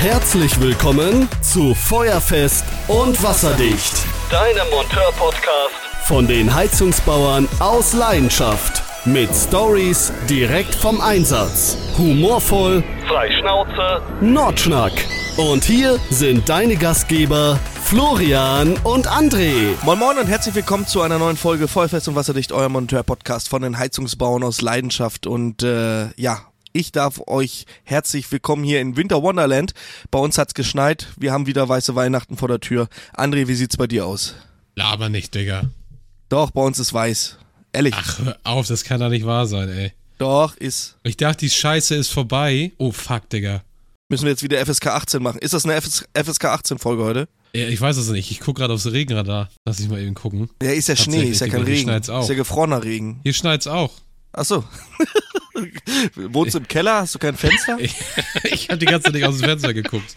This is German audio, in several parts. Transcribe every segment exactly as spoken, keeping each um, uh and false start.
Herzlich willkommen zu Feuerfest und Wasserdicht, deinem Monteur-Podcast von den Heizungsbauern aus Leidenschaft. Mit Stories direkt vom Einsatz. Humorvoll, frei Schnauze, Nordschnack. Und hier sind deine Gastgeber Florian und André. Moin Moin und herzlich willkommen zu einer neuen Folge Feuerfest und Wasserdicht, euer Monteur-Podcast von den Heizungsbauern aus Leidenschaft. Und äh, ja, ich darf euch herzlich willkommen hier in Winter Wonderland. Bei uns hat's geschneit, wir haben wieder weiße Weihnachten vor der Tür. André, wie sieht's bei dir aus? Laber nicht, Digga. Doch, bei uns ist weiß. Ehrlich. Ach, hör auf, das kann doch nicht wahr sein, ey. Doch, ist. Ich dachte, die Scheiße ist vorbei. Oh, fuck, Digga. Müssen wir jetzt wieder F S K achtzehn machen. Ist das eine F S K achtzehn Folge heute? Ja, ich weiß es nicht. Ich guck gerade aufs Regenradar. Lass ich mal eben gucken. Ja, ist ja Schnee, ist ja kein Regen. Schneit's auch. Ist ja gefrorener Regen. Hier schneit's auch. Ach so. Wohnst du im Keller? Hast du kein Fenster? Ich, ich habe die ganze Zeit nicht aus dem Fenster geguckt.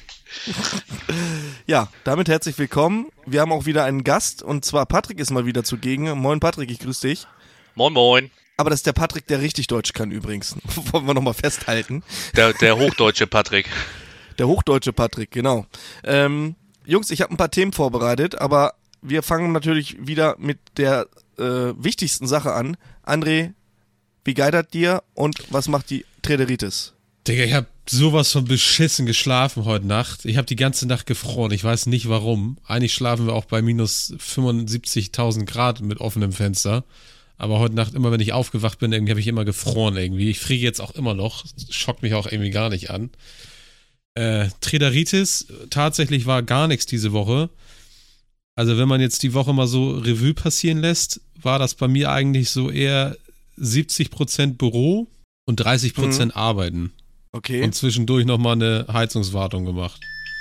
Ja, damit herzlich willkommen. Wir haben auch wieder einen Gast und zwar Patrick ist mal wieder zugegen. Moin Patrick, ich grüße dich. Moin Moin. Aber das ist der Patrick, der richtig Deutsch kann übrigens. Wollen wir nochmal festhalten. Der, der hochdeutsche Patrick. Der hochdeutsche Patrick, genau. Ähm, Jungs, ich habe ein paar Themen vorbereitet, aber wir fangen natürlich wieder mit der äh, wichtigsten Sache an. André, wie geitert dir und was macht die Träderitis? Digga, ich hab sowas von beschissen geschlafen heute Nacht. Ich hab die ganze Nacht gefroren. Ich weiß nicht warum. Eigentlich schlafen wir auch bei minus fünfundsiebzigtausend Grad mit offenem Fenster. Aber heute Nacht, immer wenn ich aufgewacht bin, irgendwie habe ich immer gefroren irgendwie. Ich friere jetzt auch immer noch. Schockt mich auch irgendwie gar nicht an. Äh, Träderitis, tatsächlich war gar nichts diese Woche. Also wenn man jetzt die Woche mal so Revue passieren lässt, war das bei mir eigentlich so eher siebzig Prozent Büro und dreißig Prozent mhm. Arbeiten. Okay. Und zwischendurch nochmal eine Heizungswartung gemacht.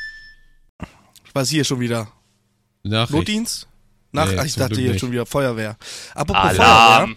Was hier schon wieder? Nachricht. Notdienst? Nach, Nee, ach, ich zum dachte Glück hier nicht. schon wieder Feuerwehr. Apropos Alarm. Feuerwehr.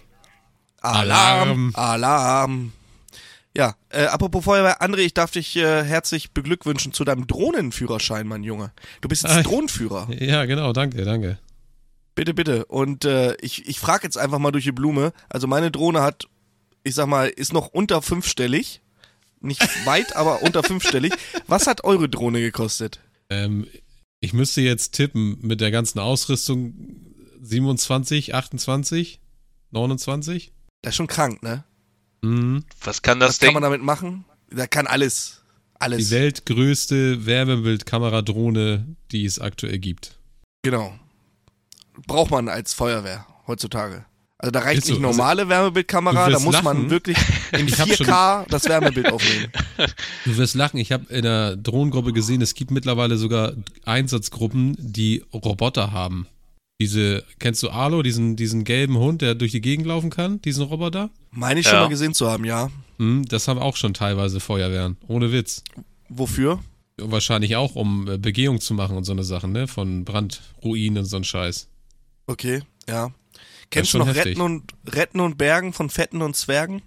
Alarm. Alarm. Ja, äh, apropos Feuerwehr, André, ich darf dich äh, herzlich beglückwünschen zu deinem Drohnenführerschein, mein Junge. Du bist jetzt Ah, Drohnenführer. Ja, genau, danke, danke. Bitte, bitte. Und äh, ich, ich frage jetzt einfach mal durch die Blume. Also meine Drohne hat, ich sag mal, ist noch unter fünfstellig. Nicht weit, aber unter fünfstellig. Was hat eure Drohne gekostet? Ähm, ich müsste jetzt tippen mit der ganzen Ausrüstung siebenundzwanzig, achtundzwanzig, neunundzwanzig. Das ist schon krank, ne? Mhm. Was kann das Was Ding? kann man damit machen? Da kann alles. Alles. Die weltgrößte Wärmebildkameradrohne, die es aktuell gibt. Genau. Braucht man als Feuerwehr heutzutage. Also da reicht Ist so, nicht normale Wärmebildkamera, du da wirst muss man lachen. wirklich in Ich hab vier K das Wärmebild aufnehmen. Du wirst lachen, ich habe in der Drohnengruppe gesehen, es gibt mittlerweile sogar Einsatzgruppen, die Roboter haben. Diese, kennst du Arlo, diesen, diesen gelben Hund, der durch die Gegend laufen kann, diesen Roboter? Meine ich Ja. schon mal gesehen zu haben, ja. Hm, das haben auch schon teilweise Feuerwehren, ohne Witz. Wofür? Wahrscheinlich auch, um äh, Begehung zu machen und so eine Sachen, ne? Von Brandruinen und so ein Scheiß. Okay, ja. Kennst du schon noch heftig. Retten und, Retten und Bergen von Fetten und Zwergen?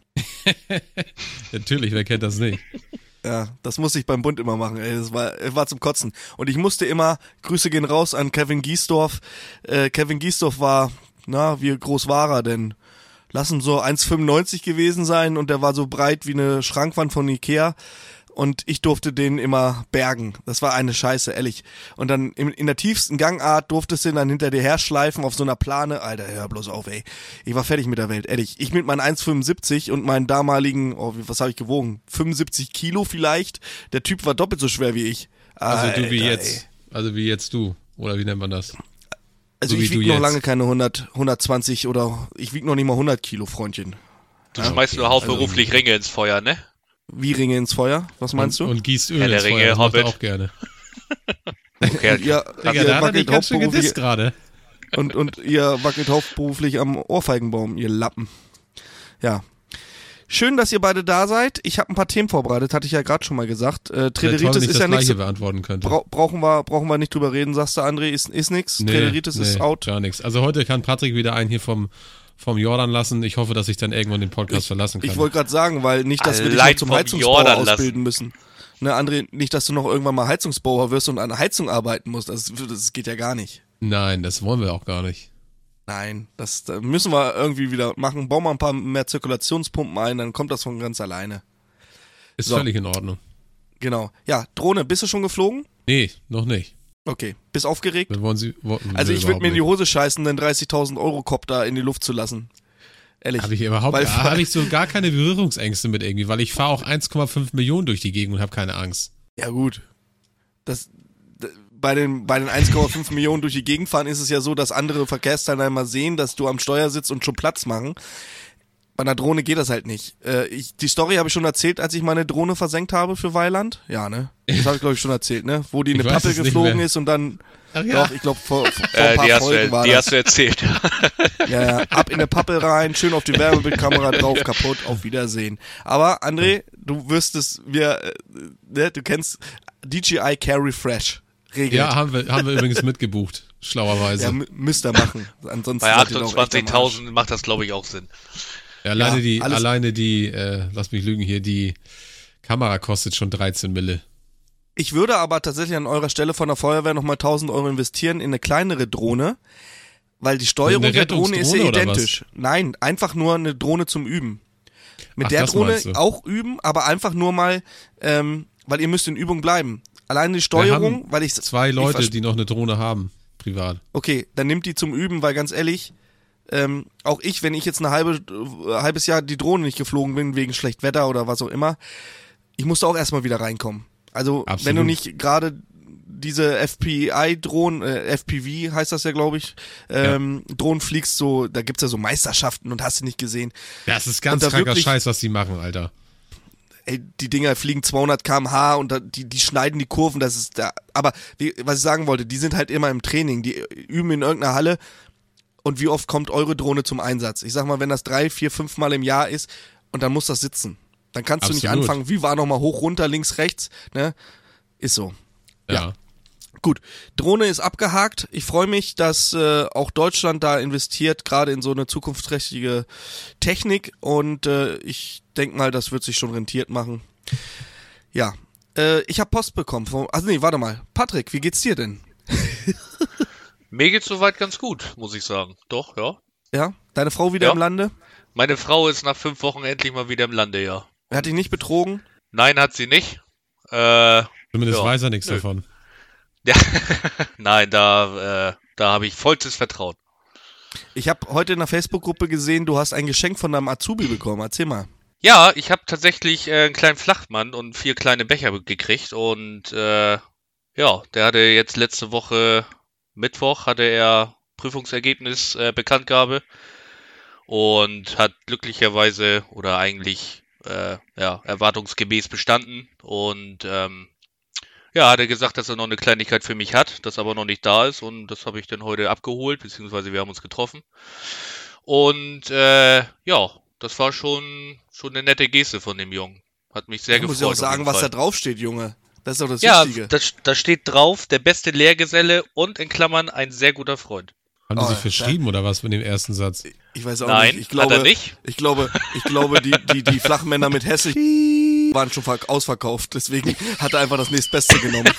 Natürlich, wer kennt das nicht? Ja, das musste ich beim Bund immer machen, ey, das war, das war zum Kotzen. Und ich musste immer, Grüße gehen raus an Kevin Giesdorf. Äh, Kevin Giesdorf war, na, wie groß war er denn? Lassen so eins Komma fünfundneunzig gewesen sein und der war so breit wie eine Schrankwand von Ikea. Und ich durfte den immer bergen. Das war eine Scheiße, ehrlich. Und dann in, in der tiefsten Gangart durftest du ihn dann hinter dir herschleifen auf so einer Plane. Alter, hör bloß auf, ey. Ich war fertig mit der Welt, ehrlich. Ich mit meinen eins Komma fünfundsiebzig und meinen damaligen, oh, was habe ich gewogen? fünfundsiebzig Kilo vielleicht. Der Typ war doppelt so schwer wie ich. Also du wie Alter, jetzt. ey. Also wie jetzt du. Oder wie nennt man das? Also so ich wie wiege du noch jetzt. lange keine hundert, hundertzwanzig oder ich wiege noch nicht mal hundert Kilo, Freundchen. Du schmeißt nur hauptberuflich Also- Ringe ins Feuer, ne? Wie Ringe ins Feuer? Was meinst und, du? Und gießt Öl Herr der ins Feuer, Ringe, das macht er Hobbit. auch gerne. Okay. Und ihr, Digga, ihr da hat er wackelt dich ganz schön hauptberuflich gedisst gerade. und, und ihr wackelt hauptberuflich am Ohrfeigenbaum, ihr Lappen. Ja. Schön, dass ihr beide da seid. Ich habe ein paar Themen vorbereitet, hatte ich ja gerade schon mal gesagt. Äh, Wäre toll, Träderitis wenn ich ist das ja nichts. Gleiche beantworten könnte. Bra brauchen wir brauchen wir nicht drüber reden, sagst du, André, ist, ist nix. Nee, Träderitis nee, ist out. gar nichts. Also heute kann Patrick wieder einen hier vom, vom Jordan lassen. Ich hoffe, dass ich dann irgendwann den Podcast verlassen kann. Ich wollte gerade sagen, weil nicht, dass wir dich Allein noch zum vom Heizungsbauer Jordan lassen. ausbilden müssen. Ne, André, nicht, dass du noch irgendwann mal Heizungsbauer wirst und an der Heizung arbeiten musst. Das, das geht ja gar nicht. Nein, das wollen wir auch gar nicht. Nein, das, das müssen wir irgendwie wieder machen. Bauen wir ein paar mehr Zirkulationspumpen ein, dann kommt das von ganz alleine. Ist So. völlig in Ordnung. Genau. Ja, Drohne, bist du schon geflogen? Nee, noch nicht. Okay. Bist aufgeregt? Dann wollen Sie, wollen also Sie ich würde mir in die überhaupt Hose scheißen, den dreißigtausend Euro Copter in die Luft zu lassen. Ehrlich. Habe ich überhaupt, Weil- habe ich so gar keine Berührungsängste mit irgendwie, weil ich fahre auch eins Komma fünf Millionen durch die Gegend und habe keine Angst. Ja gut. Das, d- bei den, bei den eins Komma fünf Millionen durch die Gegend fahren ist es ja so, dass andere Verkehrsteilnehmer sehen, dass du am Steuer sitzt und schon Platz machen. Bei einer Drohne geht das halt nicht. Äh, ich, die Story habe ich schon erzählt, als ich meine Drohne versenkt habe für Weiland. Ja, ne? Das habe ich, glaube ich, schon erzählt, ne? Wo die in Ich eine weiß Pappel es nicht geflogen mehr. ist und dann, Ach ja. doch, ich glaube, vor, vor, vor Äh, ein paar die hast, Folgen du, war die das. hast du erzählt. Ja, ja, ab in eine Pappel rein, schön auf die Wärmebildkamera drauf, kaputt, auf Wiedersehen. Aber André, du wirst es, wir, äh, ne, du kennst D J I Carry Fresh. Regelt. Ja, haben wir, haben wir übrigens mitgebucht, schlauerweise. Ja, m- müsst ihr machen. Ansonsten Bei seid ihr doch echt am Arsch. achtundzwanzigtausend macht das, glaube ich, auch Sinn. Ja, alleine Ja, die, alles- alleine die, äh, lass mich lügen hier, die Kamera kostet schon dreizehn Mille. Ich würde aber tatsächlich an eurer Stelle von der Feuerwehr nochmal tausend Euro investieren in eine kleinere Drohne, weil die Steuerung Eine der Drohne ist ja Rettungsdrohne oder identisch. Nein, einfach nur eine Drohne zum Üben. Mit Ach, der das Drohne meinst du? auch üben, aber einfach nur mal, ähm, weil ihr müsst in Übung bleiben. Alleine die Steuerung, haben weil ich Zwei ich Leute, vers- die noch eine Drohne haben, privat. Okay, dann nimmt die zum Üben, weil ganz ehrlich, ähm, auch ich, wenn ich jetzt eine halbe, äh, halbes Jahr die Drohne nicht geflogen bin, wegen schlecht Wetter oder was auch immer, ich musste auch erstmal wieder reinkommen. Also, Absolut. wenn du nicht gerade diese F P I-Drohnen, äh, F P V heißt das ja, glaube ich, ähm, Drohnen fliegst, so, da gibt's ja so Meisterschaften und hast du nicht gesehen. Das ist ganz Und da kranker wirklich- Scheiß, was die machen, Alter. Ey, die Dinger fliegen zweihundert Kilometer pro Stunde und da, die, die schneiden die Kurven, das ist da. Aber wie, was ich sagen wollte, die sind halt immer im Training, die üben in irgendeiner Halle. Und wie oft kommt eure Drohne zum Einsatz? Ich sag mal, wenn das drei, vier, fünf Mal im Jahr ist und dann muss das sitzen. Dann kannst du nicht Absolut. anfangen, wie war nochmal hoch, runter, links, rechts, ne? Ist so. Ja. Ja. Gut, Drohne ist abgehakt. Ich freue mich, dass äh, auch Deutschland da investiert, gerade in so eine zukunftsträchtige Technik. Und äh, ich denke mal, das wird sich schon rentiert machen. Ja, äh, ich habe Post bekommen. Von, also nee, warte mal. Patrick, wie geht's dir denn? Mir geht's soweit ganz gut, muss ich sagen. Doch, ja. Ja, deine Frau wieder Ja. im Lande? Meine Frau ist nach fünf Wochen endlich mal wieder im Lande, ja. Er hat dich nicht betrogen? Nein, hat sie nicht. Äh, Zumindest Ja. weiß er nichts Nö. davon. ja. Nein, da, äh, da habe ich vollstes Vertrauen. Ich habe heute in der Facebook-Gruppe gesehen, du hast ein Geschenk von deinem Azubi bekommen. Erzähl mal. Ja, ich habe tatsächlich äh, einen kleinen Flachmann und vier kleine Becher gekriegt und äh, ja, der hatte jetzt letzte Woche Mittwoch hatte er Prüfungsergebnis äh, Bekanntgabe und hat glücklicherweise oder eigentlich äh, ja erwartungsgemäß bestanden und ähm, ja, hat er gesagt, dass er noch eine Kleinigkeit für mich hat, das aber noch nicht da ist und das habe ich dann heute abgeholt, beziehungsweise wir haben uns getroffen und äh, ja, das war schon schon eine nette Geste von dem Jungen. Hat mich sehr Ich gefreut. muss ja auch auf sagen, jeden was Fall. da draufsteht, Junge. Das ist doch das Ja, Wichtige. da, da steht drauf, der beste Lehrgeselle und in Klammern ein sehr guter Freund. Haben die Oh, sich ja. verschrieben oder was mit dem ersten Satz? Ich weiß auch Nein, nicht. Ich glaube, hat er nicht. Ich glaube, ich glaube, die, die, die Flachmänner mit Hessisch waren schon ver- ausverkauft. Deswegen hat er einfach das nächstbeste genommen.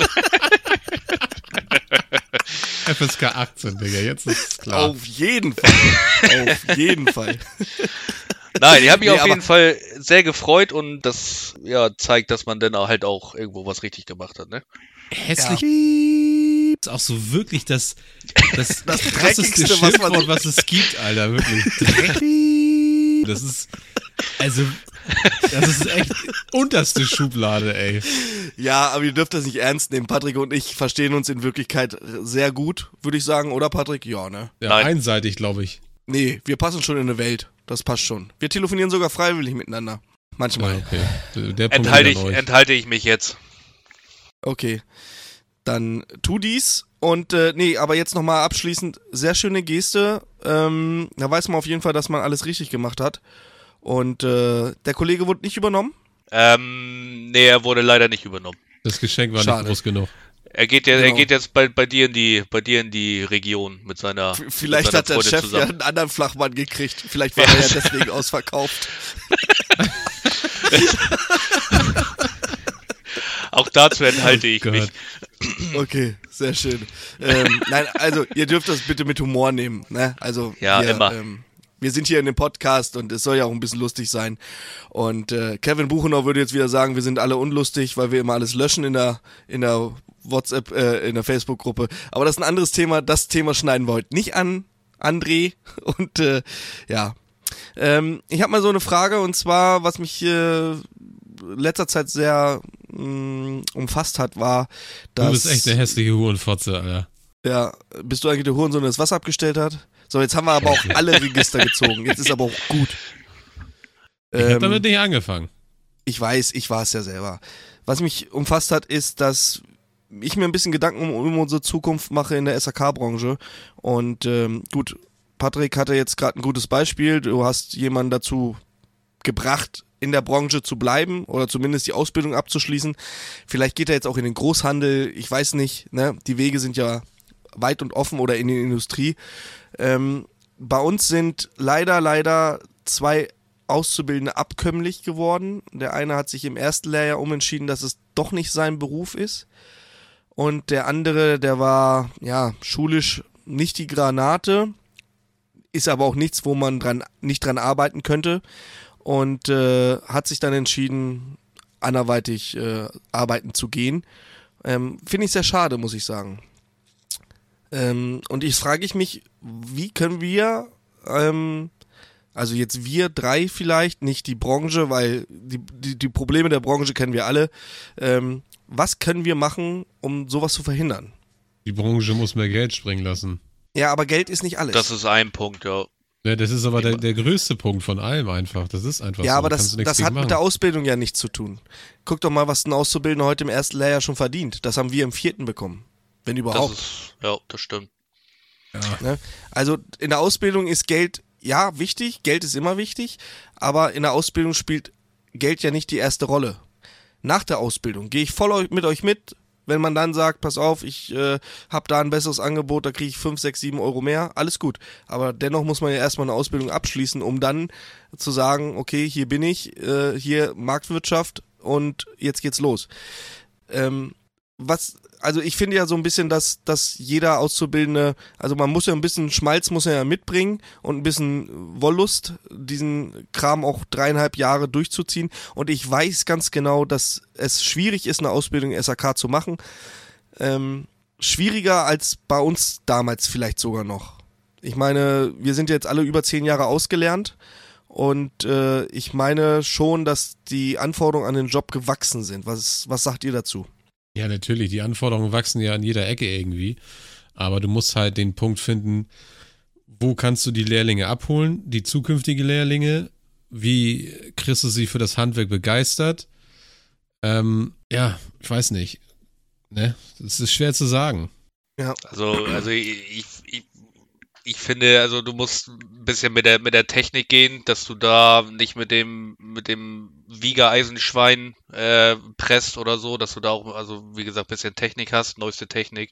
F S K achtzehn, Digga, jetzt ist es klar. Auf jeden Fall. Auf jeden Fall. Nein, ich habe mich Nee, auf aber- jeden Fall sehr gefreut und das ja zeigt, dass man dann auch halt auch irgendwo was richtig gemacht hat, ne? Hässlich ist auch so wirklich das, das, Das krasseste Dreckigste, was man- Schimpfwort, was es gibt, Alter, wirklich. Dreck. Das ist, also, das ist echt unterste Schublade, ey. Ja, aber ihr dürft das nicht ernst nehmen. Patrick und ich verstehen uns in Wirklichkeit sehr gut, würde ich sagen, oder Patrick? Ja, ne? Ja, Nein. einseitig, glaube ich. Nee, wir passen schon in eine Welt. Das passt schon. Wir telefonieren sogar freiwillig miteinander. Ja, Manchmal. okay. Der Punkt Enthalte geht ich, an euch. enthalte ich mich jetzt. Okay. Dann tu dies. Und äh, nee, aber jetzt nochmal abschließend, sehr schöne Geste. Ähm, da weiß man auf jeden Fall, dass man alles richtig gemacht hat. Und äh, der Kollege wurde nicht übernommen. Ähm, nee, er wurde leider nicht übernommen. Das Geschenk war Schade. nicht groß genug. Er geht ja, er Genau. geht jetzt bei, bei dir in die, bei dir in die Region mit seiner, F- Vielleicht mit seiner hat der Freundin Chef zusammen. ja einen anderen Flachmann gekriegt. Vielleicht war Ja. er ja deswegen ausverkauft. Auch dazu enthalte ich Gott. mich. Okay, sehr schön. ähm, nein, also ihr dürft das bitte mit Humor nehmen. Ne? Also Ja, wir, immer. Ähm, wir sind hier in dem Podcast und es soll ja auch ein bisschen lustig sein. Und äh, Kevin Buchenau würde jetzt wieder sagen, wir sind alle unlustig, weil wir immer alles löschen in der in der WhatsApp, äh, in der Facebook-Gruppe. Aber das ist ein anderes Thema. Das Thema schneiden wir heute nicht an, André. Und äh, ja, ähm, ich habe mal so eine Frage, und zwar, was mich äh, letzter Zeit sehr mh, umfasst hat, war, dass... Du bist echt eine hässliche Hurenfotze, Alter. Ja, bist du eigentlich der Hurensohn, der das Wasser abgestellt hat? So, jetzt haben wir aber auch alle Register gezogen. Jetzt ist aber auch gut. Ich ähm, hab damit nicht angefangen. Ich weiß, ich war es ja selber. Was mich umfasst hat, ist, dass ich mir ein bisschen Gedanken um, um unsere Zukunft mache in der S A K-Branche. Und ähm, gut, Patrick hatte jetzt gerade ein gutes Beispiel. Du hast jemanden dazu gebracht, in der Branche zu bleiben oder zumindest die Ausbildung abzuschließen. Vielleicht geht er jetzt auch in den Großhandel. Ich weiß nicht, ne? Die Wege sind ja weit und offen, oder in die Industrie. Ähm, bei uns sind leider, leider zwei Auszubildende abkömmlich geworden. Der eine hat sich im ersten Lehrjahr umentschieden, dass es doch nicht sein Beruf ist. Und der andere, der war ja schulisch nicht die Granate, ist aber auch nichts, wo man dran nicht dran arbeiten könnte, und äh, hat sich dann entschieden, anderweitig äh, arbeiten zu gehen. Ähm, finde ich sehr schade, muss ich sagen. Ähm, und ich frage ich mich, wie können wir, ähm, also jetzt wir drei vielleicht, nicht die Branche, weil die, die, die Probleme der Branche kennen wir alle, ähm, was können wir machen, um sowas zu verhindern? Die Branche muss mehr Geld springen lassen. Ja, aber Geld ist nicht alles. Das ist ein Punkt, ja. Ja, das ist aber der, der größte Punkt von allem einfach. Das ist einfach ja, so. aber Da das, kannst du nichts das gegen hat machen. mit der Ausbildung ja nichts zu tun. Guck doch mal, was ein Auszubildender heute im ersten Lehrjahr schon verdient. Das haben wir im vierten bekommen. Wenn Das überhaupt. ist, ja, das stimmt. Ne? Also in der Ausbildung ist Geld, ja, wichtig. Geld ist immer wichtig. Aber in der Ausbildung spielt Geld ja nicht die erste Rolle. Nach der Ausbildung gehe ich voll mit euch mit. Wenn man dann sagt, pass auf, ich äh, habe da ein besseres Angebot, da kriege ich fünf, sechs, sieben Euro mehr, alles gut. Aber dennoch muss man ja erstmal eine Ausbildung abschließen, um dann zu sagen, okay, hier bin ich, äh, hier Marktwirtschaft und jetzt geht's los. Ähm, was, also ich finde ja so ein bisschen, dass, dass jeder Auszubildende, also man muss ja ein bisschen Schmalz muss er ja mitbringen und ein bisschen Wollust, diesen Kram auch dreieinhalb Jahre durchzuziehen. Und ich weiß ganz genau, dass es schwierig ist, eine Ausbildung in S A K zu machen. Ähm, schwieriger als bei uns damals vielleicht sogar noch. Ich meine, wir sind jetzt alle über zehn Jahre ausgelernt. Und äh, ich meine schon, dass die Anforderungen an den Job gewachsen sind. Was, was sagt ihr dazu? Ja, natürlich. Die Anforderungen wachsen ja an jeder Ecke irgendwie. Aber du musst halt den Punkt finden, wo kannst du die Lehrlinge abholen, die zukünftige Lehrlinge? Wie kriegst du sie für das Handwerk begeistert? Ähm, ja, ich weiß nicht. Ne? Das ist schwer zu sagen. Ja. Also, also ich, ich, ich finde, also du musst ein bisschen mit der mit der Technik gehen, dass du da nicht mit dem mit dem Wiegereisenschwein äh, presst oder so, dass du da auch, also wie gesagt, ein bisschen Technik hast, neueste Technik.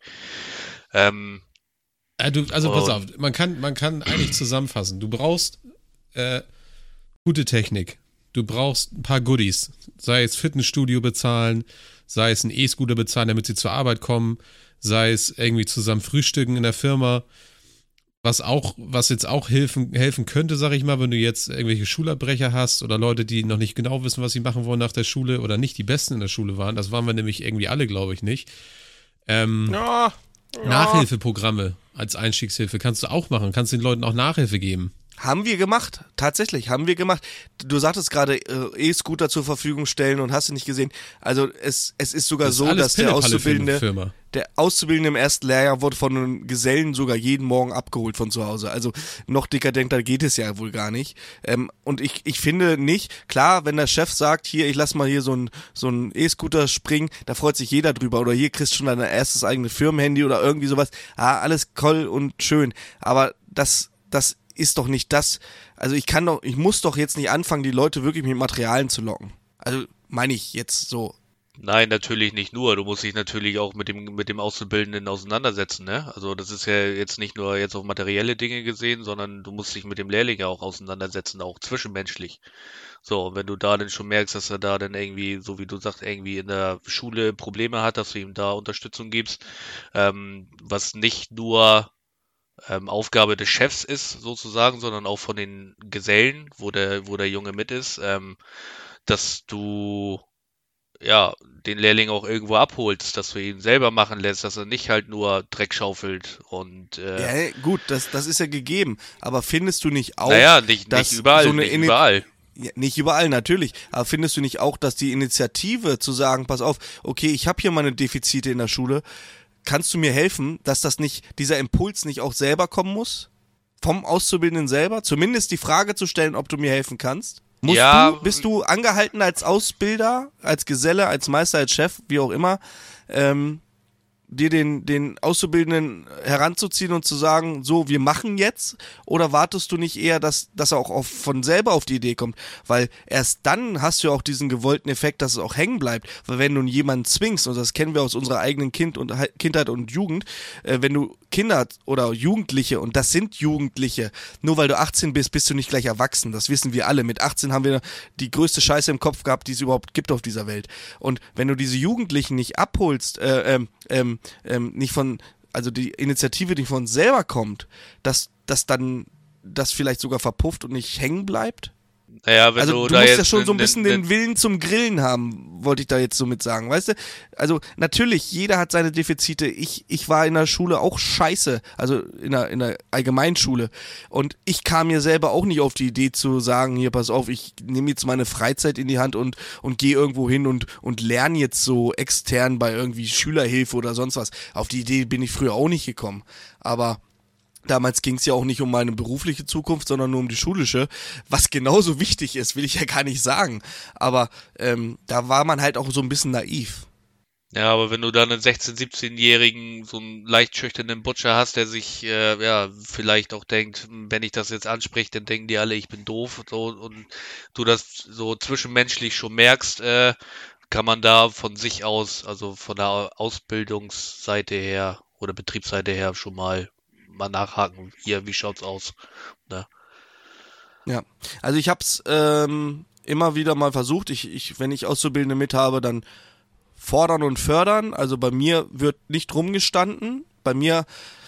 Ähm, Äh, du, also pass Und- auf, man kann, man kann eigentlich zusammenfassen. Du brauchst äh, gute Technik. Du brauchst ein paar Goodies. Sei es Fitnessstudio bezahlen, sei es einen E-Scooter bezahlen, damit sie zur Arbeit kommen, sei es irgendwie zusammen frühstücken in der Firma. Was auch, was jetzt auch helfen, helfen könnte, sag ich mal, wenn du jetzt irgendwelche Schulabbrecher hast oder Leute, die noch nicht genau wissen, was sie machen wollen nach der Schule oder nicht die Besten in der Schule waren. Das waren wir nämlich irgendwie alle, glaube ich, nicht. Ähm, Ja, Nachhilfeprogramme als Einstiegshilfe kannst du auch machen. Kannst den Leuten auch Nachhilfe geben. haben wir gemacht. Tatsächlich, haben wir gemacht. Du sagtest gerade, äh, E-Scooter zur Verfügung stellen und hast du nicht gesehen. Also es, es ist sogar Das ist so, alles dass der Pillepalle für eine Auszubildende, Firma. der Auszubildende im ersten Lehrjahr wurde von einem Gesellen sogar jeden Morgen abgeholt von zu Hause. Also noch dekadenter geht es ja wohl gar nicht. Ähm, und ich, ich finde nicht, klar, wenn der Chef sagt, hier, ich lass mal hier so ein so ein E-Scooter springen, da freut sich jeder drüber. Oder hier kriegst du schon dein erstes eigenes Firmenhandy oder irgendwie sowas. Ah, alles toll und schön. Aber das, das ist doch nicht das. Also ich kann doch, ich muss doch jetzt nicht anfangen, die Leute wirklich mit Materialien zu locken. Also meine ich jetzt so. Nein, natürlich nicht nur. Du musst dich natürlich auch mit dem mit dem Auszubildenden auseinandersetzen, ne? Also das ist ja jetzt nicht nur jetzt auf materielle Dinge gesehen, sondern du musst dich mit dem Lehrling ja auch auseinandersetzen, auch zwischenmenschlich. So, und wenn du da dann schon merkst, dass er da dann irgendwie, so wie du sagst, irgendwie in der Schule Probleme hat, dass du ihm da Unterstützung gibst, ähm, was nicht nur ähm, Aufgabe des Chefs ist, sozusagen, sondern auch von den Gesellen, wo der, wo der Junge mit ist, ähm, dass du ja den Lehrling auch irgendwo abholst, dass du ihn selber machen lässt, dass er nicht halt nur Dreck schaufelt und äh, Ja, gut, das, das ist ja gegeben. Aber findest du nicht auch, naja, nicht, dass nicht überall, so eine nicht Ini- überall. Ja, nicht überall, natürlich. Aber findest du nicht auch, dass die Initiative zu sagen, pass auf, okay, ich habe hier meine Defizite in der Schule, kannst du mir helfen, dass das nicht, dieser Impuls nicht auch selber kommen muss? Vom Auszubildenden selber? Zumindest die Frage zu stellen, ob du mir helfen kannst? Musst Ja, du, bist du angehalten als Ausbilder, als Geselle, als Meister, als Chef, wie auch immer, ähm, dir den, den Auszubildenden heranzuziehen und zu sagen, so, wir machen jetzt? Oder wartest du nicht eher, dass, dass er auch auf, von selber auf die Idee kommt? Weil erst dann hast du ja auch diesen gewollten Effekt, dass es auch hängen bleibt. Weil wenn du jemanden zwingst, und das kennen wir aus unserer eigenen kind und, Kindheit und Jugend, äh, wenn du Kinder oder Jugendliche, und das sind Jugendliche, nur weil du achtzehn bist, bist du nicht gleich erwachsen. Das wissen wir alle. Mit achtzehn haben wir die größte Scheiße im Kopf gehabt, die es überhaupt gibt auf dieser Welt. Und wenn du diese Jugendlichen nicht abholst, äh, ähm, ähm, ähm, nicht von, also die Initiative, die von selber kommt, dass, dass dann das vielleicht sogar verpufft und nicht hängen bleibt? Naja, wenn Also du, du da musst jetzt ja schon so ein ne- bisschen ne- den Willen zum Grillen haben, wollte ich da jetzt so mit sagen, weißt du? Also natürlich, jeder hat seine Defizite. Ich, ich war in der Schule auch scheiße, also in der, in der Allgemeinschule. Und ich kam mir selber auch nicht auf die Idee zu sagen, hier, pass auf, ich nehme jetzt meine Freizeit in die Hand und, und gehe irgendwo hin und, und lerne jetzt so extern bei irgendwie Schülerhilfe oder sonst was. Auf die Idee bin ich früher auch nicht gekommen. Aber damals ging es ja auch nicht um meine berufliche Zukunft, sondern nur um die schulische, was genauso wichtig ist, will ich ja gar nicht sagen. Aber ähm, da war man halt auch so ein bisschen naiv. Ja, aber wenn du dann einen sechzehn-, siebzehnjährigen, so einen leicht schüchternen Butcher hast, der sich, äh, ja, vielleicht auch denkt, wenn ich das jetzt anspreche, dann denken die alle, ich bin doof, so, und du das so zwischenmenschlich schon merkst, äh, kann man da von sich aus, also von der Ausbildungsseite her oder Betriebsseite her schon mal mal nachhaken. Hier, wie schaut's aus? Ne? Ja, also ich hab's ähm, immer wieder mal versucht. Ich, ich, wenn ich Auszubildende mit habe, dann fordern und fördern. Also bei mir wird nicht rumgestanden. Bei mir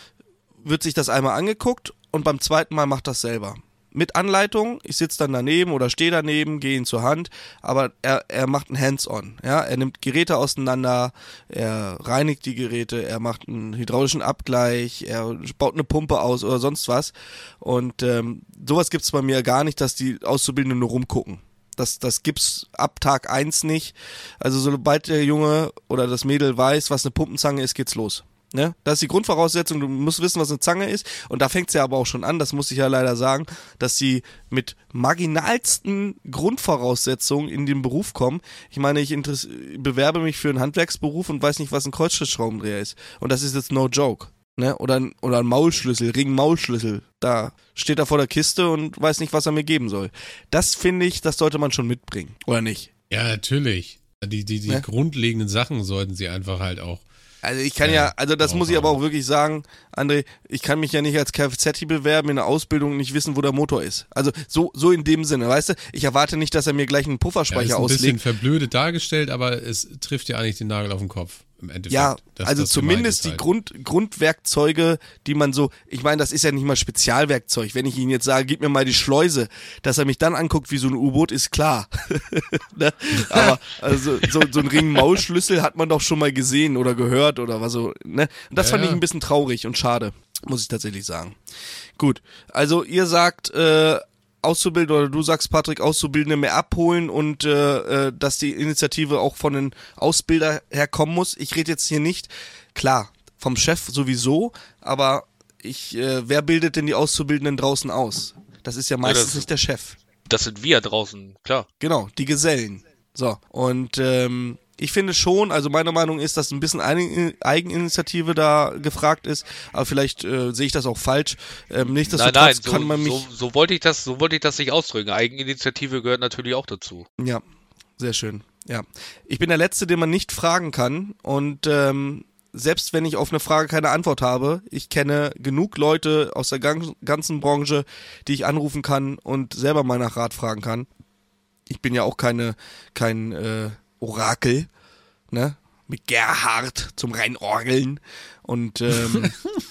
wird sich das einmal angeguckt und beim zweiten Mal macht das selber. Mit Anleitung, ich sitze dann daneben oder stehe daneben, gehe ihn zur Hand, aber er, er macht ein Hands-on. Ja? Er nimmt Geräte auseinander, er reinigt die Geräte, er macht einen hydraulischen Abgleich, er baut eine Pumpe aus oder sonst was. Und ähm, sowas gibt's bei mir gar nicht, dass die Auszubildenden nur rumgucken. Das, das gibt's ab Tag eins nicht. Also sobald der Junge oder das Mädel weiß, was eine Pumpenzange ist, geht's los. Ne? Das ist die Grundvoraussetzung, du musst wissen, was eine Zange ist, und da fängt es ja aber auch schon an, das muss ich ja leider sagen, dass sie mit marginalsten Grundvoraussetzungen in den Beruf kommen. Ich meine, ich interess- bewerbe mich für einen Handwerksberuf und weiß nicht, was ein Kreuzschlitzschraubendreher ist, und das ist jetzt no joke. Ne? Oder, ein, oder ein Maulschlüssel, Ring-Maulschlüssel, da steht er vor der Kiste und weiß nicht, was er mir geben soll. Das finde ich, das sollte man schon mitbringen, oder nicht? Ja, natürlich. Die, die, die Ne? grundlegenden Sachen sollten sie einfach halt auch. Also ich kann Ja, ja, also das auch muss ich aber haben. auch wirklich sagen, André, ich kann mich ja nicht als Kfz bewerben in der Ausbildung und nicht wissen, wo der Motor ist. Also so so in dem Sinne, weißt du? Ich erwarte nicht, dass er mir gleich einen Ja, Pufferspeicher ist ein bisschen auslegt. verblödet dargestellt, aber es trifft ja eigentlich den Nagel auf den Kopf im Endeffekt. Ja, Das, also das zumindest die gemeint ist halt. Grund, Grundwerkzeuge, die man so, ich meine, das ist ja nicht mal Spezialwerkzeug. Wenn ich ihm jetzt sage, gib mir mal die Schleuse, dass er mich dann anguckt wie so ein U-Boot, ist klar. Ne? Aber also so, so ein Ring-Maulschlüssel hat man doch schon mal gesehen oder gehört oder was so. Ne? Und das Ja, fand ich ja. ein bisschen traurig und schade, muss ich tatsächlich sagen. Gut, also ihr sagt, äh, Auszubildende, oder du sagst, Patrick, Auszubildende mehr abholen und äh, äh, dass die Initiative auch von den Ausbilder herkommen muss. Ich rede jetzt hier nicht, klar, vom Chef sowieso, aber ich, äh, wer bildet denn die Auszubildenden draußen aus? Das ist ja meistens das- nicht der Chef. Das sind wir draußen, klar. Genau, die Gesellen. So, und ähm, ich finde schon, also meine Meinung ist, dass ein bisschen Eigen- Eigeninitiative da gefragt ist, aber vielleicht äh, sehe ich das auch falsch. Ähm, Nein, nichtsdestotrotz nein, so, kann man mich... so, so wollte ich das, so wollte ich das nicht ausdrücken. Eigeninitiative gehört natürlich auch dazu. Ja, sehr schön. Ja, ich bin der Letzte, den man nicht fragen kann, und ähm, selbst wenn ich auf eine Frage keine Antwort habe, ich kenne genug Leute aus der gan- ganzen Branche, die ich anrufen kann und selber mal nach Rat fragen kann. Ich bin ja auch keine kein äh, Orakel, ne? Mit Gerhard zum Reinorgeln und ähm,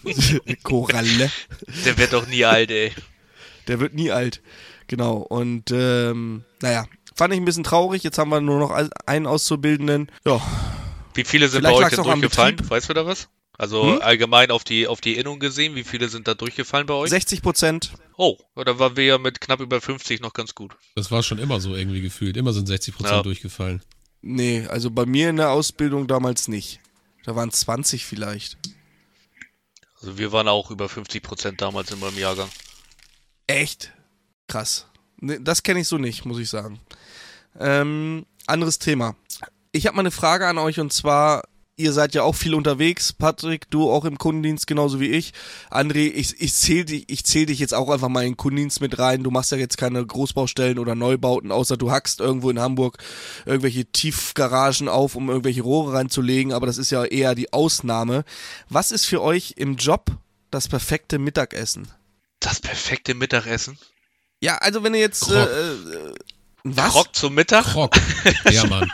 Koralle. Der wird doch nie alt, ey. Der wird nie alt. Genau. Und ähm, naja, fand ich ein bisschen traurig. Jetzt haben wir nur noch einen Auszubildenden. Ja. Wie viele sind Vielleicht bei euch lag's denn auch am durchgefallen? Betrieb. Weißt du da was? Also Hm? allgemein auf die auf die Innung gesehen, wie viele sind da durchgefallen bei euch? sechzig Prozent. Oh, da waren wir ja mit knapp über fünfzig noch ganz gut. Das war schon immer so irgendwie gefühlt. Immer sind sechzig Prozent Ja. durchgefallen. Nee, also bei mir in der Ausbildung damals nicht. Da waren zwanzig vielleicht. Also wir waren auch über fünfzig Prozent damals in meinem Jahrgang. Echt? Krass. Nee, das kenne ich so nicht, muss ich sagen. Ähm, anderes Thema. Ich habe mal eine Frage an euch und zwar, ihr seid ja auch viel unterwegs. Patrick, du auch im Kundendienst, genauso wie ich. André, ich, ich zähle dich, ich zähl dich jetzt auch einfach mal in den Kundendienst mit rein. Du machst ja jetzt keine Großbaustellen oder Neubauten, außer du hackst irgendwo in Hamburg irgendwelche Tiefgaragen auf, um irgendwelche Rohre reinzulegen, aber das ist ja eher die Ausnahme. Was ist für euch im Job das perfekte Mittagessen? Das perfekte Mittagessen? Ja, also wenn ihr jetzt... Krog. Äh, äh, was? Krog zum Mittag? Krog. Ja, Mann.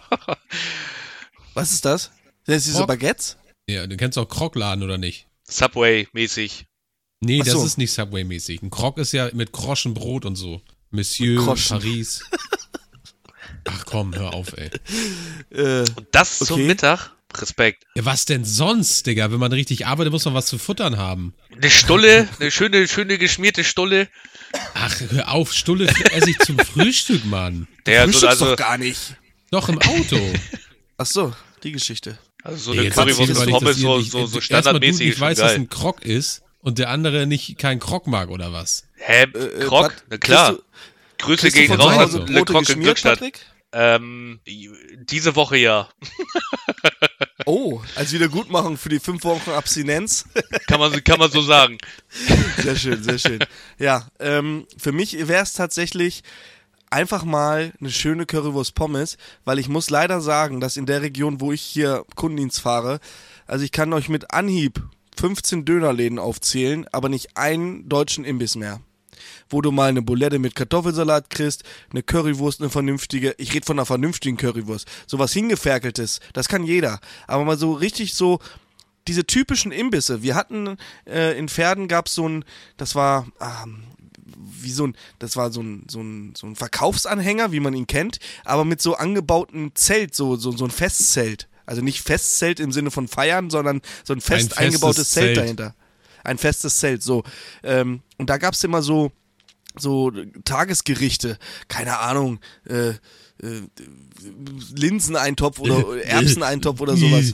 Was ist das? Sind das diese Krog? Baguettes? Ja, du kennst auch Krogladen, oder nicht? Subway-mäßig. Nee, Ach das so. ist nicht Subway-mäßig. Ein Krog ist ja mit Groschenbrot und so. Monsieur, Groschen. Paris. Ach komm, hör auf, ey. Äh, Und das zum Okay. Mittag? Respekt. Ja, was denn sonst, Digga? Wenn man richtig arbeitet, muss man was zu futtern haben. Eine Stulle, eine schöne, schöne geschmierte Stulle. Ach, hör auf, Stulle esse ich zum Frühstück, Mann. Der so, frühstückst also, doch gar nicht. Doch, im Auto. Ach so, die Geschichte. also so Nee, eine jetzt erzähl Currywurst mal mit nicht, dass Pommes, ihr so, nicht- so, so erstmal du standardmäßig nicht ist schon weißt, was geil. ein Krog ist und der andere nicht keinen Krog mag, oder was? Hä, Äh, Krog? Pat- Na klar. kriegst du- Grüße Kriegst du gehen von raus zu an Hause Le Le Brote Krog in geschmiert, Glückstadt. Patrick? Ähm, diese Woche ja. Oh, als Wiedergutmachung für die fünf Wochen Abstinenz. Kann man, kann man so sagen. Sehr schön, sehr schön. Ja, ähm, für mich wäre es tatsächlich einfach mal eine schöne Currywurst Pommes, weil ich muss leider sagen, dass in der Region, wo ich hier Kundendienst fahre, also ich kann euch mit Anhieb fünfzehn Dönerläden aufzählen, aber nicht einen deutschen Imbiss mehr. Wo du mal eine Bulette mit Kartoffelsalat kriegst, eine Currywurst, eine vernünftige, ich rede von einer vernünftigen Currywurst, sowas hingeferkeltes, das kann jeder, aber mal so richtig so, diese typischen Imbisse, wir hatten äh, in Verden gab's so ein, das war, ähm, wie so ein, das war so ein, so ein, so ein Verkaufsanhänger, wie man ihn kennt, aber mit so angebautem Zelt, so, so, so ein Festzelt. Also nicht Festzelt im Sinne von feiern, sondern so ein fest festes eingebautes Zelt, Zelt. dahinter. Ein festes Zelt, so. Ähm, und da gab's immer so, so Tagesgerichte, keine Ahnung, äh, äh, Linseneintopf oder Erbseneintopf oder sowas.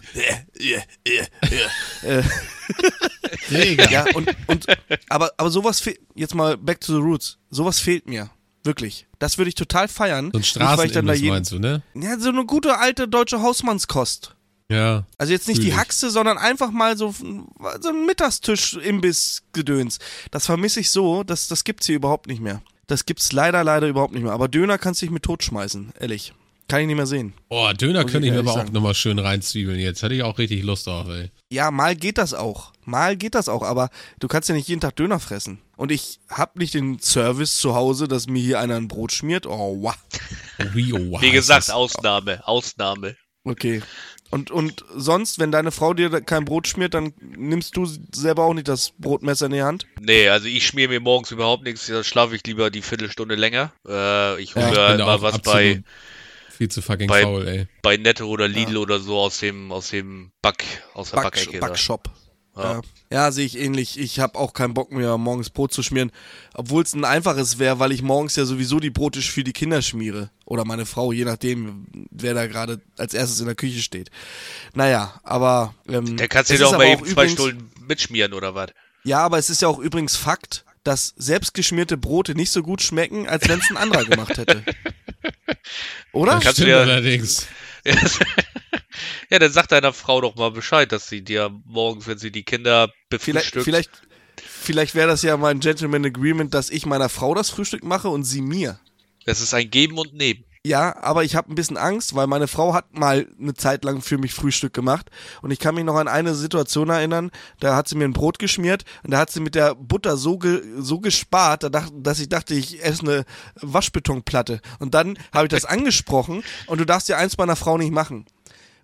äh, Digga. ja, und, und aber, aber sowas fehlt, jetzt mal back to the roots, sowas fehlt mir. Wirklich. Das würde ich total feiern. So ein Nicht, weil ich dann da Straßenimbiss jeden- meinst du, ne? Ja, so eine gute alte deutsche Hausmannskost. Ja. Also jetzt nicht Fühl die ich. Haxe, sondern einfach mal so, so ein Mittagstisch-Imbiss-Gedöns. Das vermisse ich so, das, das gibt's hier überhaupt nicht mehr. Das gibt's leider, leider überhaupt nicht mehr. Aber Döner kannst du dich mit totschmeißen, ehrlich. Kann ich nicht mehr sehen. Oh, Döner Muss könnte ich ich mir ehrlich aber auch sagen. nochmal schön reinzwiebeln jetzt. Hätte ich auch richtig Lust drauf, ey. Ja, mal geht das auch. Mal geht das auch, aber du kannst ja nicht jeden Tag Döner fressen. Und ich hab nicht den Service zu Hause, dass mir hier einer ein Brot schmiert. Oh, wow. Wie, oh, wow, Wie ist gesagt, das- Ausnahme, Ausnahme. Okay. Und, und sonst, wenn deine Frau dir kein Brot schmiert, dann nimmst du selber auch nicht das Brotmesser in die Hand? Nee, also ich schmier mir morgens überhaupt nichts, da schlafe ich lieber die Viertelstunde länger. Äh, ich hole Ja, Ich mir bin da mal auch was absolut bei, viel zu fucking bei- faul, ey. bei Netto oder Lidl oder so aus dem, aus dem Back, aus der Back, Backecke. da. Backshop. Ja. Ja, ja sehe ich ähnlich. Ich habe auch keinen Bock mehr, morgens Brot zu schmieren. Obwohl es ein einfaches wäre, weil ich morgens ja sowieso die Brote für die Kinder schmiere. Oder meine Frau, je nachdem, wer da gerade als erstes in der Küche steht. Naja, aber... Ähm, Der kannst du es dir ist doch aber mal auch eben zwei übrigens- Stunden mitschmieren, oder was? Ja, aber es ist ja auch übrigens Fakt, dass selbstgeschmierte Brote nicht so gut schmecken, als wenn es ein anderer gemacht hätte. Oder? Das Kannst du stimmt ja- allerdings. Ja, dann sag deiner Frau doch mal Bescheid, dass sie dir morgens, wenn sie die Kinder Vielleicht, befrühstückt, vielleicht, vielleicht wäre das ja mal ein Gentleman Agreement, dass ich meiner Frau das Frühstück mache und sie mir. das ist ein Geben und Nehmen. Ja, aber ich habe ein bisschen Angst, weil meine Frau hat mal eine Zeit lang für mich Frühstück gemacht und ich kann mich noch an eine Situation erinnern, da hat sie mir ein Brot geschmiert und da hat sie mit der Butter so ge, so gespart, da dacht, dass ich dachte, ich esse eine Waschbetonplatte und dann habe ich das angesprochen und du darfst ja eins bei einer Frau nicht machen.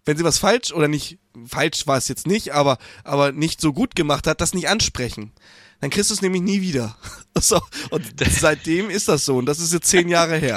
wenn sie was falsch oder nicht, falsch war es jetzt nicht, aber, aber nicht so gut gemacht hat, das nicht ansprechen. Dann kriegst du es nämlich nie wieder. So, und seitdem ist das so und das ist jetzt zehn Jahre her.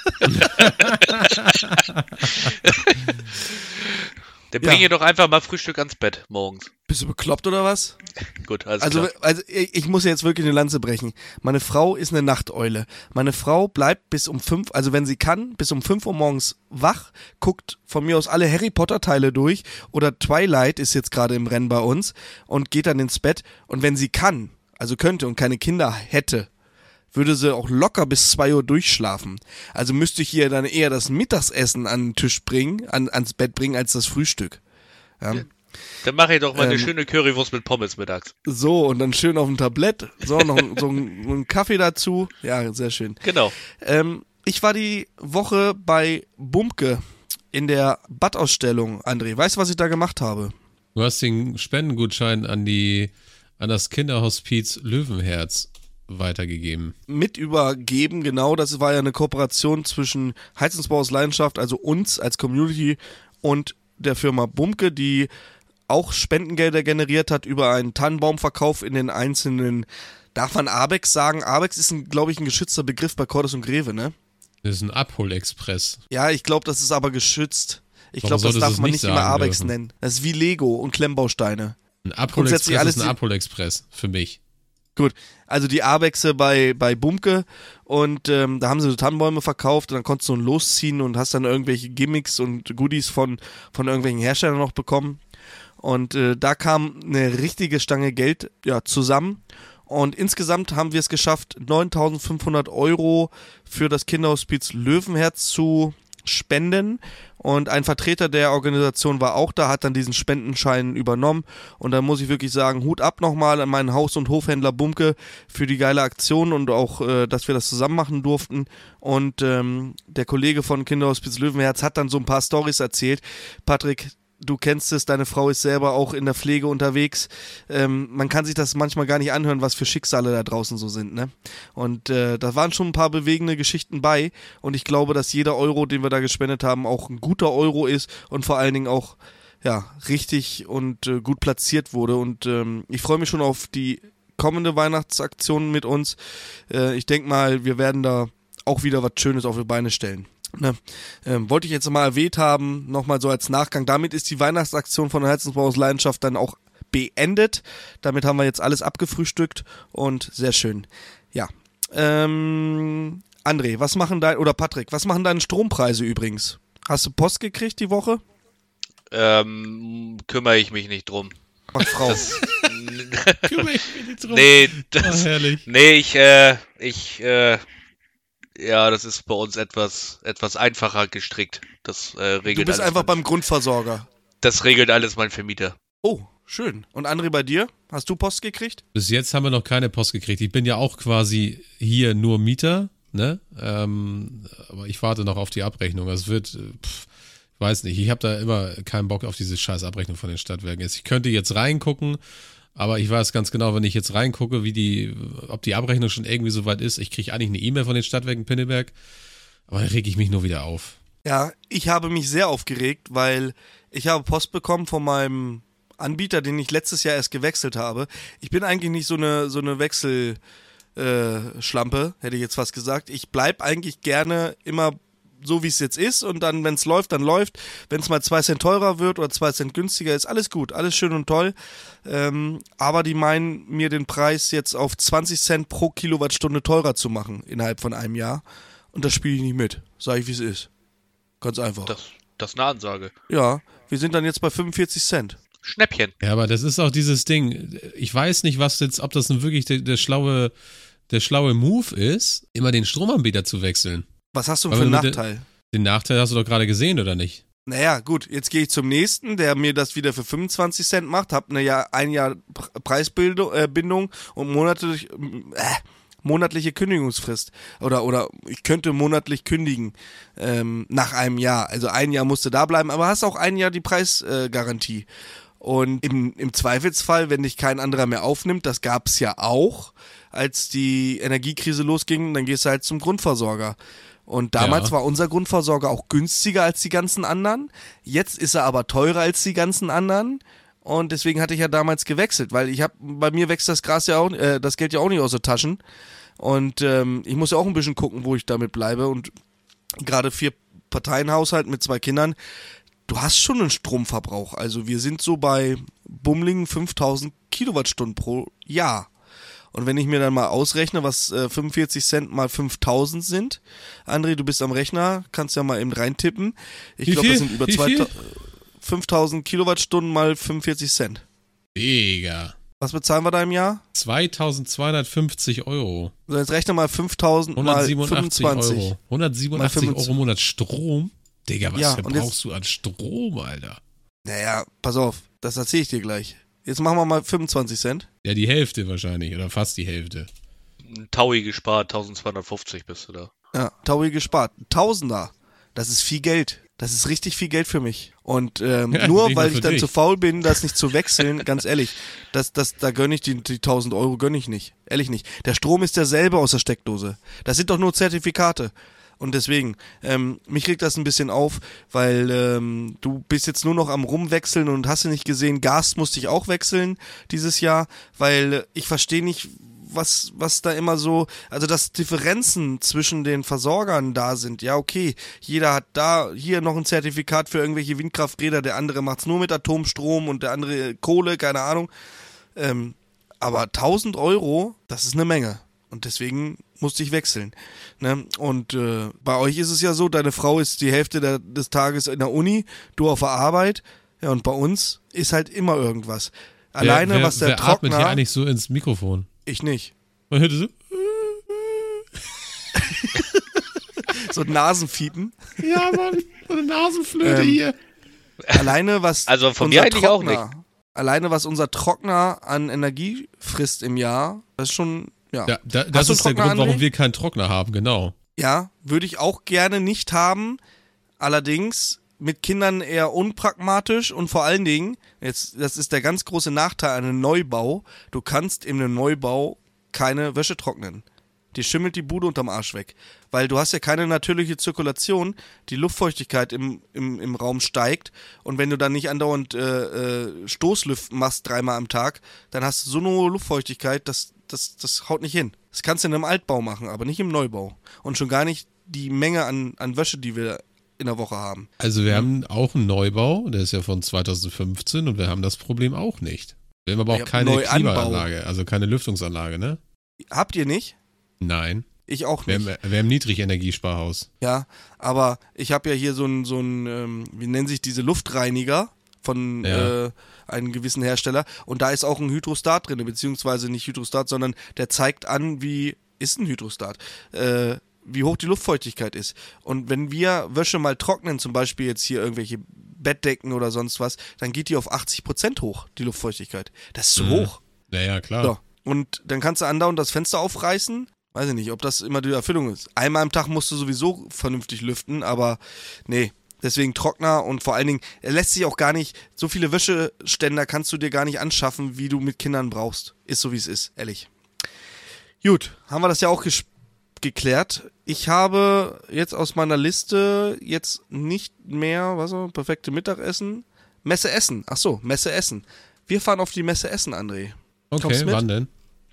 Dann bring Ja. ihr doch einfach mal Frühstück ans Bett morgens. Bist du bekloppt oder was? Gut, alles Also, klar. also ich ich muss jetzt wirklich eine Lanze brechen. Meine Frau ist eine Nachteule. Meine Frau bleibt bis um fünf, also wenn sie kann, bis um fünf Uhr morgens wach, guckt von mir aus alle Harry Potter Teile durch oder Twilight ist jetzt gerade im Rennen bei uns und geht dann ins Bett. Und wenn sie kann, also könnte und keine Kinder hätte, würde sie auch locker bis zwei Uhr durchschlafen. Also müsste ich ihr dann eher das Mittagessen an den Tisch bringen, an, ans Bett bringen, als das Frühstück. Ja. Ja. Dann mach ich doch mal eine Ähm, schöne Currywurst mit Pommes mittags. So, und dann schön auf dem Tablett. So, noch ein- so ein, ein Kaffee dazu. Ja, sehr schön. Genau. Ähm, ich war die Woche bei Bumke in der Badausstellung, André. Weißt du, was ich da gemacht habe? Du hast den Spendengutschein an die an das Kinderhospiz Löwenherz weitergegeben. Mit übergeben, genau. Das war ja eine Kooperation zwischen Heizungsbau aus Leidenschaft, also uns als Community und der Firma Bumke, die auch Spendengelder generiert hat über einen Tannenbaumverkauf in den einzelnen, darf man Abex sagen? Abex ist, glaube ich, ein geschützter Begriff bei Cordes und Greve, ne? Das ist ein Abholexpress. Ja, ich glaube, das ist aber geschützt. Ich Warum glaube, das solltest du darf es man nicht nicht immer sagen Abex dürfen? nennen. Das ist wie Lego und Klemmbausteine. Ein Grundsätzlich Abholexpress alles ist ein die- Abholexpress für mich. Gut, also die Abexe bei, bei Bumke und ähm, da haben sie so Tannenbäume verkauft und dann konntest du losziehen und hast dann irgendwelche Gimmicks und Goodies von, von irgendwelchen Herstellern noch bekommen. Und äh, da kam eine richtige Stange Geld ja, zusammen. Und insgesamt haben wir es geschafft, neuntausendfünfhundert Euro für das Kinderhospiz Löwenherz zu spenden. Und ein Vertreter der Organisation war auch da, hat dann diesen Spendenschein übernommen. Und da muss ich wirklich sagen, Hut ab nochmal an meinen Haus- und Hofhändler Bumke für die geile Aktion und auch, äh, dass wir das zusammen machen durften. Und ähm, der Kollege von Kinderhospiz Löwenherz hat dann so ein paar Storys erzählt. Patrick, du kennst es, deine Frau ist selber auch in der Pflege unterwegs. Ähm, man kann sich das manchmal gar nicht anhören, was für Schicksale da draußen so sind, ne? Und äh, da waren schon ein paar bewegende Geschichten bei. Und ich glaube, dass jeder Euro, den wir da gespendet haben, auch ein guter Euro ist und vor allen Dingen auch ja richtig und äh, gut platziert wurde. Und ähm, ich freue mich schon auf die kommende Weihnachtsaktion mit uns. Äh, ich denke mal, wir werden da auch wieder was Schönes auf die Beine stellen. Ne, ähm, wollte ich jetzt mal erwähnt haben, nochmal so als Nachgang. Damit ist die Weihnachtsaktion von Herzensbau aus Leidenschaft dann auch beendet. Damit haben wir jetzt alles abgefrühstückt und sehr schön. Ja. Ähm, André, was machen dein, oder Patrick, was machen deine Strompreise übrigens? Hast du Post gekriegt die Woche? Ähm, kümmere ich mich nicht drum. Ach, Frau. Das, nee, das, Oh, herrlich. nee, ich, äh, ich, äh, ja, das ist bei uns etwas, etwas einfacher gestrickt. Das äh, regelt Du bist alles einfach mein, beim Grundversorger. Das regelt alles mein Vermieter. Oh, schön. Und André, bei dir? Hast du Post gekriegt? Bis jetzt haben wir noch keine Post gekriegt. Ich bin ja auch quasi hier nur Mieter, ne? Ähm, aber ich warte noch auf die Abrechnung. Es wird, pff, ich weiß nicht, ich habe da immer keinen Bock auf diese scheiß Abrechnung von den Stadtwerken. Jetzt, ich könnte jetzt reingucken, aber ich weiß ganz genau, wenn ich jetzt reingucke, wie die, ob die Abrechnung schon irgendwie soweit ist. Ich kriege eigentlich eine E-Mail von den Stadtwerken Pinneberg, aber dann reg ich mich nur wieder auf. Ja, ich habe mich sehr aufgeregt, weil ich habe Post bekommen von meinem Anbieter, den ich letztes Jahr erst gewechselt habe. Ich bin eigentlich nicht so eine so eine Wechselschlampe, äh, Schlampe, hätte ich jetzt fast gesagt. Ich bleib eigentlich gerne immer so, wie es jetzt ist und dann, wenn es läuft, dann läuft. Wenn es mal zwei Cent teurer wird oder zwei Cent günstiger ist, alles gut, alles schön und toll. Ähm, aber die meinen, mir den Preis jetzt auf zwanzig Cent pro Kilowattstunde teurer zu machen innerhalb von einem Jahr. Und das spiele ich nicht mit. Sag ich, wie es ist. Ganz einfach. Das, das ist eine Ansage. Ja, wir sind dann jetzt bei fünfundvierzig Cent. Schnäppchen. Ja, aber das ist auch dieses Ding. Ich weiß nicht, was jetzt, ob das nun wirklich der, der schlaue, der schlaue Move ist, immer den Stromanbieter zu wechseln. Was hast du Aber für einen wenn du Nachteil? Den Nachteil hast du doch gerade gesehen, oder nicht? Naja, gut, jetzt gehe ich zum nächsten, der mir das wieder für fünfundzwanzig Cent macht, hab eine Jahr, ein Jahr Pre- Preisbindung äh, Bindung und monatlich, äh, monatliche Kündigungsfrist. Oder, oder ich könnte monatlich kündigen ähm, nach einem Jahr. Also ein Jahr musste da bleiben, aber hast auch ein Jahr die Preisgarantie. Äh, Garantie. Und im, im Zweifelsfall, wenn dich kein anderer mehr aufnimmt, das gab's ja auch, als die Energiekrise losging, dann gehst du halt zum Grundversorger. Und damals Ja. war unser Grundversorger auch günstiger als die ganzen anderen. Jetzt ist er aber teurer als die ganzen anderen. Und deswegen hatte ich ja damals gewechselt, weil ich habe, bei mir wächst das Gras ja auch, äh, das Geld ja auch nicht aus den Taschen. Und ähm, ich muss ja auch ein bisschen gucken, wo ich damit bleibe. Und gerade vier Parteienhaushalt mit zwei Kindern, du hast schon einen Stromverbrauch. Also wir sind so bei bummligen fünftausend Kilowattstunden pro Jahr. Und wenn ich mir dann mal ausrechne, was äh, fünfundvierzig Cent mal fünftausend sind, André, du bist am Rechner, kannst ja mal eben reintippen. Ich Wie glaube, das viel? sind über Wie zweitausend, fünftausend Kilowattstunden mal fünfundvierzig Cent. Digga. Was bezahlen wir da im Jahr? zweitausendzweihundertfünfzig Euro. So, jetzt rechne mal fünftausend mal hundertsiebenundachtzig fünfundzwanzig. Euro. hundertsiebenundachtzig Mal Euro im Monat Strom? Digga, was Ja, für und jetzt- brauchst du an Strom, Alter? Naja, pass auf, das erzähle ich dir gleich. Jetzt machen wir mal fünfundzwanzig Cent. Ja, die Hälfte wahrscheinlich, oder fast die Hälfte. Ein Taui gespart, eintausendzweihundertfünfzig bist du da. Ja, Taui gespart. Tausender. Das ist viel Geld. Das ist richtig viel Geld für mich. Und ähm, Ja, nur nicht weil nur ich für dann dich. zu faul bin, das nicht zu wechseln, ganz ehrlich, das, das, da gönne ich die, die tausend Euro, gönne ich nicht. Ehrlich nicht. Der Strom ist derselbe aus der Steckdose. Das sind doch nur Zertifikate. Und deswegen, ähm, mich regt das ein bisschen auf, weil ähm, du bist jetzt nur noch am Rumwechseln und hast du nicht gesehen, Gas musste ich auch wechseln dieses Jahr, weil ich verstehe nicht, was, was da immer so, also dass Differenzen zwischen den Versorgern da sind. Ja, okay, jeder hat da hier noch ein Zertifikat für irgendwelche Windkrafträder, der andere macht's nur mit Atomstrom und der andere Kohle, keine Ahnung. Ähm, aber tausend Euro, das ist eine Menge. Und deswegen musste ich wechseln. Ne? Und äh, bei euch ist es ja so, deine Frau ist die Hälfte der, des Tages in der Uni, du auf der Arbeit. Ja, und bei uns ist halt immer irgendwas. Alleine, wer, wer, was der wer atmet Trockner... hier eigentlich so ins Mikrofon? Ich nicht. Man hörte so, So Nasenfiepen. ja Mann, so eine Nasenflöte Ähm, hier. Alleine, was Also von unser mir eigentlich auch Trockner, alleine, was unser Trockner an Energie frisst im Jahr, das ist schon, ja. Ja, da, Hast das du ist der einen Trockner, Grund, warum André? wir keinen Trockner haben, genau. Ja, würde ich auch gerne nicht haben. Allerdings mit Kindern eher unpragmatisch und vor allen Dingen, jetzt, das ist der ganz große Nachteil an einem Neubau, du kannst in einem Neubau keine Wäsche trocknen. Die schimmelt die Bude unterm Arsch weg. Weil du hast ja keine natürliche Zirkulation, die Luftfeuchtigkeit im, im, im Raum steigt und wenn du dann nicht andauernd äh, äh, Stoßlüften machst dreimal am Tag, dann hast du so eine hohe Luftfeuchtigkeit, das, das, das haut nicht hin. Das kannst du in einem Altbau machen, aber nicht im Neubau. Und schon gar nicht die Menge an, an Wäsche, die wir in der Woche haben. Also wir haben auch einen Neubau, der ist ja von zweitausendfünfzehn und wir haben das Problem auch nicht. Wir haben aber auch Ja, keine Neuanbau. Klimaanlage, also keine Lüftungsanlage, ne? Habt ihr nicht? Nein. Ich auch Wir nicht. haben, wir haben Niedrigenergiesparhaus. Ja, aber ich habe ja hier so ein, so ein ähm, wie nennen sich diese Luftreiniger von Ja. äh, einem gewissen Hersteller und da ist auch ein Hydrostat drin, beziehungsweise nicht Hydrostat, sondern der zeigt an, wie ist ein Hydrostat, äh, wie hoch die Luftfeuchtigkeit ist. Und wenn wir Wäsche mal trocknen, zum Beispiel jetzt hier irgendwelche Bettdecken oder sonst was, dann geht die auf achtzig Prozent hoch, die Luftfeuchtigkeit. Das ist zu Mhm. hoch. Naja, klar. So. Und dann kannst du andauernd das Fenster aufreißen. Weiß ich nicht, ob das immer die Erfüllung ist. Einmal am Tag musst du sowieso vernünftig lüften, aber nee. Deswegen Trockner und vor allen Dingen, er lässt sich auch gar nicht, so viele Wäscheständer kannst du dir gar nicht anschaffen, wie du mit Kindern brauchst. Ist so, wie es ist, ehrlich. Gut, haben wir das ja auch ges- geklärt. Ich habe jetzt aus meiner Liste jetzt nicht mehr, was so, perfekte Mittagessen. Messe Essen, ach so, Messe Essen. Wir fahren auf die Messe Essen, André. Kommst Okay, du mit? wann denn?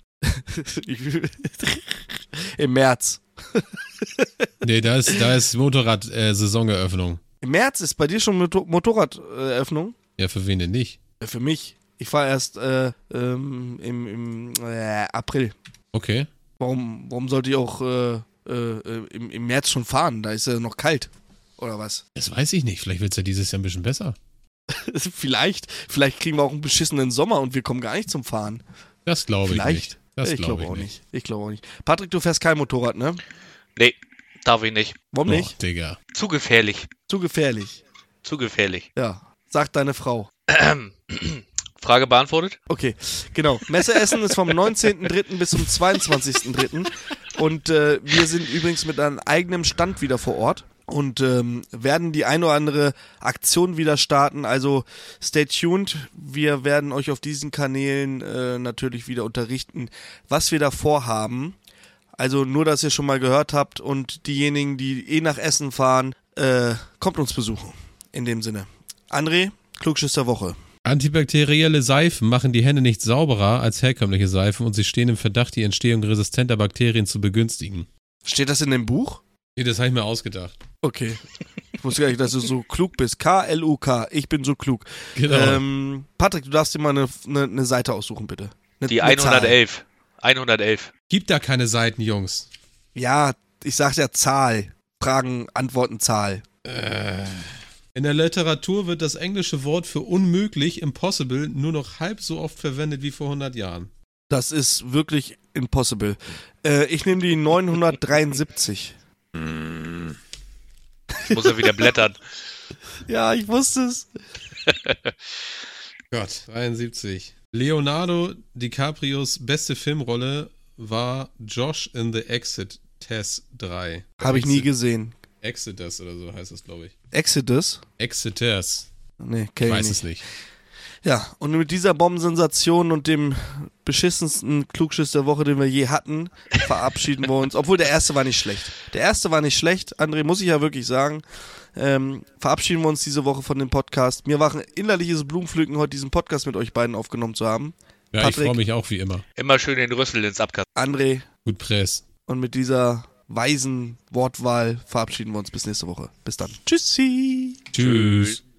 Im März. Nee, da ist, da ist Motorrad-Saisoneröffnung. Im März ist bei dir schon Motor- Motorraderöffnung? Ja, für wen denn nicht? Äh, Für mich. Ich fahre erst äh, ähm, im, im äh, April. Okay. Warum, warum sollte ich auch äh, äh, im, im März schon fahren? Da ist ja noch kalt. Oder was? Das weiß ich nicht. Vielleicht wird es ja dieses Jahr ein bisschen besser. vielleicht. Vielleicht kriegen wir auch einen beschissenen Sommer und wir kommen gar nicht zum Fahren. Das glaube ich Vielleicht. nicht. Das ich glaube glaube ich auch nicht. nicht. Ich glaube auch nicht. Patrick, du fährst kein Motorrad, ne? Nee, darf ich nicht. Warum Oh, nicht? Digga. Zu gefährlich. Zu gefährlich. Zu gefährlich. Ja. Sagt deine Frau. Frage beantwortet? Okay, genau. Messe Essen ist vom neunzehnten dritten bis zum zweiundzwanzigsten dritten Und äh, wir sind übrigens mit einem eigenen Stand wieder vor Ort und ähm, werden die ein oder andere Aktion wieder starten. Also stay tuned. Wir werden euch auf diesen Kanälen äh, natürlich wieder unterrichten, was wir da vorhaben. Also nur, dass ihr schon mal gehört habt und diejenigen, die eh nach Essen fahren, äh, kommt uns besuchen. In dem Sinne. André, Klugschiss der Woche. Antibakterielle Seifen machen die Hände nicht sauberer als herkömmliche Seifen und sie stehen im Verdacht, die Entstehung resistenter Bakterien zu begünstigen. Steht das in dem Buch? Nee, das habe ich mir ausgedacht. Okay. Ich wusste gar nicht, dass du so klug bist. K L U K. Ich bin so klug. Genau. Ähm, Patrick, du darfst dir mal eine, eine, eine Seite aussuchen, bitte. Eine, Die eine hundertelf. hundertelf. Gibt da keine Seiten, Jungs. Ja, ich sag's ja Zahl. Fragen, Antworten, Zahl. Äh. In der Literatur wird das englische Wort für unmöglich, impossible, nur noch halb so oft verwendet wie vor hundert Jahren. Das ist wirklich impossible. Äh, ich nehme die neunhundertdreiundsiebzig. Ich muss ja wieder blättern. Ja, ich wusste es. Gott, dreiundsiebzig. Leonardo DiCaprios beste Filmrolle war Josh in the Exit Test drei. Habe ich nie Exit- gesehen. Exodus oder so heißt das, glaube ich. Exodus? Exodus. Nee, Ich kenn ich weiß nicht. es nicht. Ja, und mit dieser Bombensensation und dem beschissensten Klugschiss der Woche, den wir je hatten, verabschieden wir uns. Obwohl der erste war nicht schlecht. Der erste war nicht schlecht. André, muss ich ja wirklich sagen. Ähm, verabschieden wir uns diese Woche von dem Podcast. Mir war ein innerliches Blumenpflücken, heute diesen Podcast mit euch beiden aufgenommen zu haben. Ja, Patrick. ich freue mich auch wie immer. Immer schön den Rüssel ins Abkasten. André, Gut Press. und mit dieser weisen Wortwahl verabschieden wir uns bis nächste Woche. Bis dann. Tschüssi. Tschüss.